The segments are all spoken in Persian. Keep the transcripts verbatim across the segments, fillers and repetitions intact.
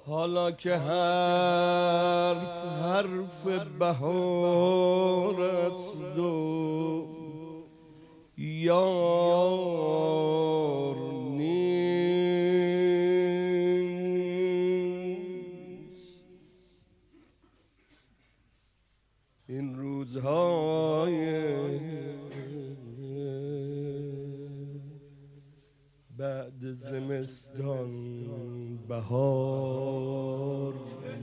حالا که حرف حرف بهار است و یار نیست، این روزهای بعد زمستان بهار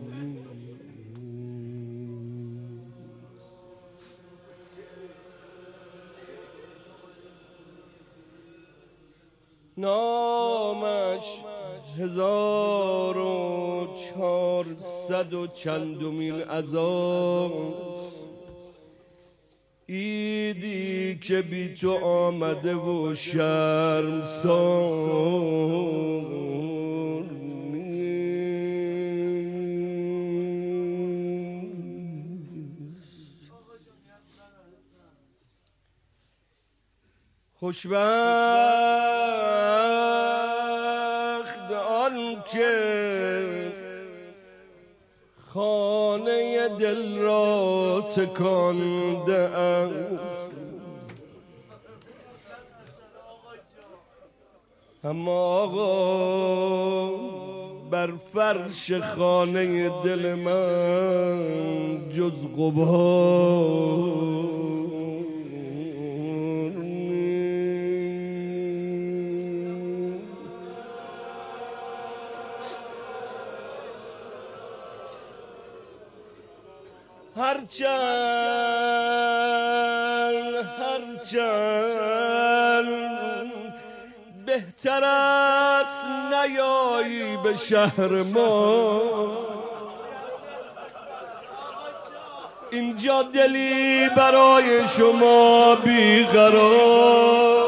نامش هزار و چهارصد و چندمین عزاست، ایدی که بی تو آمده و شرمسار نیست. خوشبخت آن که خانه دل را تکانده است، اما آقا بر فرش خانه دل من جز غبار هرچند هرچند بهتر است نیایی به شهر ما، اینجا دلی برای شما بیقرار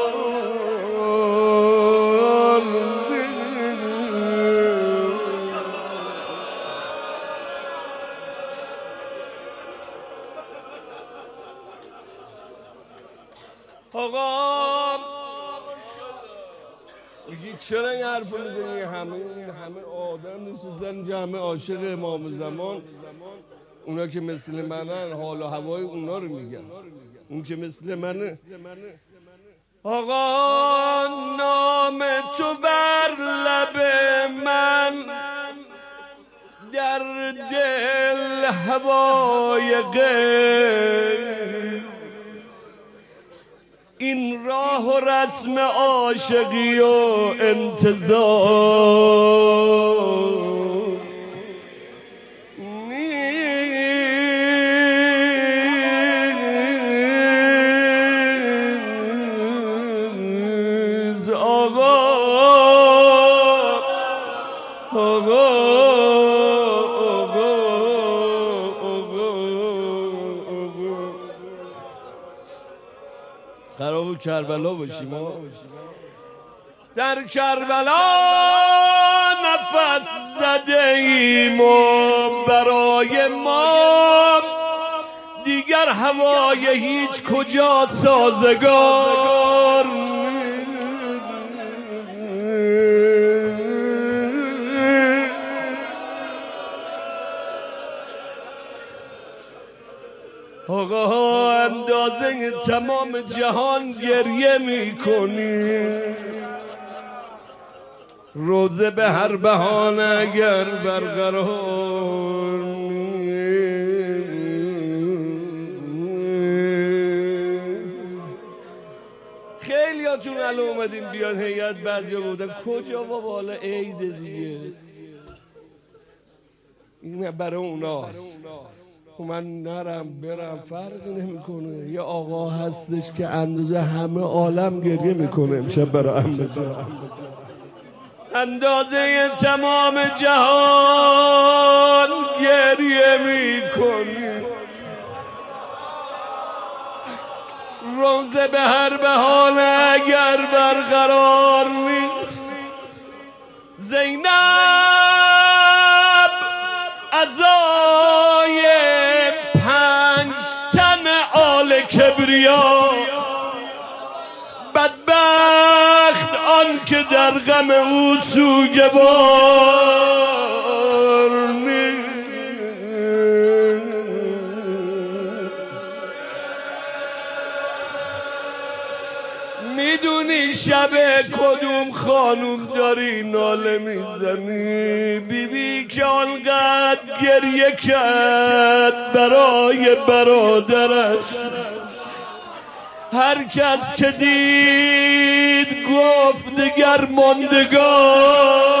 آقا میگی چرا این حرف رو میزنی؟ همه همه آدم نیستن، همه عاشق امام زمان، اونا که مثل منن حال و هوای اونا رو میگن، اون که مثل منه. آقا نام تو بر لب من در دل هوای غیر، این راه و رسم عاشقی و انتظار نیز. آقا آقا قرار بود کربلا باشیم ما. در کربلا نفس زده ایم و برای ما دیگر هوای هیچ کجا سازگار. آقا اندازه تمام جهان گریه میکنی، روزه به هر بهانه اگر برقرار خیلی هاتون الان اومدیم بیان هیئت، بعضی ها بودن کجا با بالا عید دیگه، این برای اوناست. من نرم برم فرقی نمیکنه. یه آقا هستش که اندازه همه عالم گریه میکنه امشب برای عمه جان، اندازه تمام جهان گریه میکنی، روزه به هر بهانه اگر برقرار نیست. زینب عزای پنج تن آل کبریا، بدبخت آن که در غم او سوگوار میدونی شب کدوم خانوم داری ناله میزنی؟ بیبی که آنقدر گریه کرد برای برادرش، هر کس که دید گفت دگر ماندگار